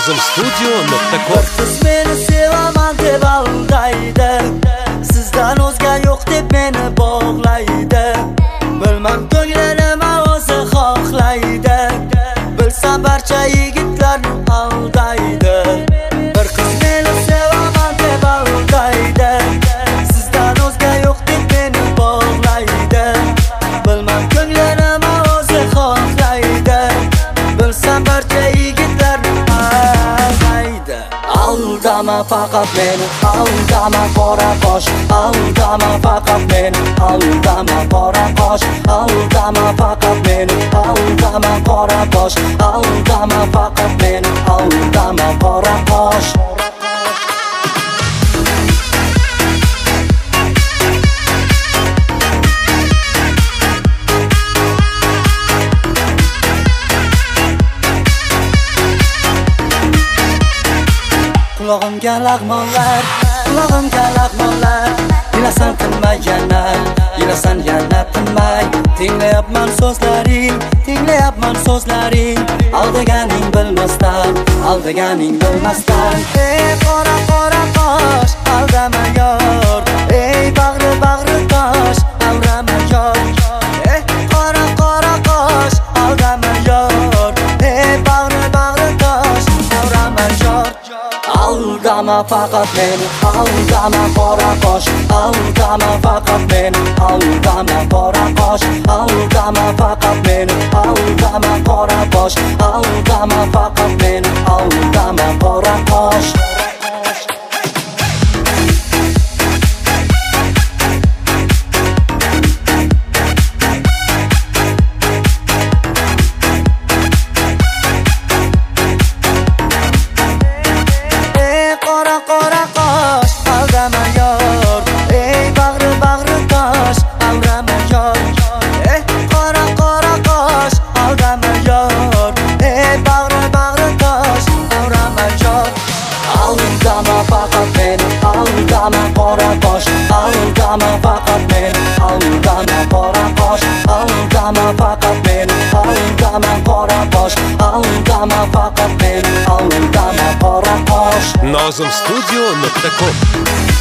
Nozimstudio.com. Siz meni sevaman deb aldaydi, sizdan o'zga yo'q deb meni bog'laydi. Bilmam ko'ngli nima o'zi xohlaydi, bilsam barcha yigitlarni aldaydi. Bir qiz meni sevaman deb aldaydi, sizdan o'zga yo'q deb meni bog'laydi. Bilmam ko'ngli nima o'zi xohlaydi, bilsam barcha yigitlarni aldaydi. Aldama faqat meni, aldama qora qosh, aldama faqat meni, aldama qora qosh, aldama faqat meni, aldama qora qosh, aldama faqat meni, aldama qora qosh. Qulog'imga lag'monlar, qulog'imga lag'monlar, yinasan tinmay yana, yinasan yana tinmay. Tinglayapman so'zlaring, tinglayapman so'zlaring, aldaganing bilmasdan, aldaganing bilmasdan. Ey qora qora qosh, aldama yor, ey bag'ri bag'ri tosh, aldama yor. Ey qora qora qosh, aldama yor, ey bag'ri bag'ri tosh, aldama yor. Aldama faqat meni, aldama qora qosh, aldama faqat meni, aldama qora qosh, aldama faqat meni, aldama qora qosh, aldama faqat meni, aldama qora qosh. Qora qosh, aldama yor, ey bag'ri bag'ri tosh, aldama yor. Ey qora qora qosh, aldama yor, ey bag'ri bag'ri tosh, aldama yor. Aldama faqat meni, aldama qora qosh, aldama faqat meni, aldama qora qosh, aldama faqat meni, aldama qora qosh, aldama faqat meni, aldama qora qosh. Nozimstudio.com.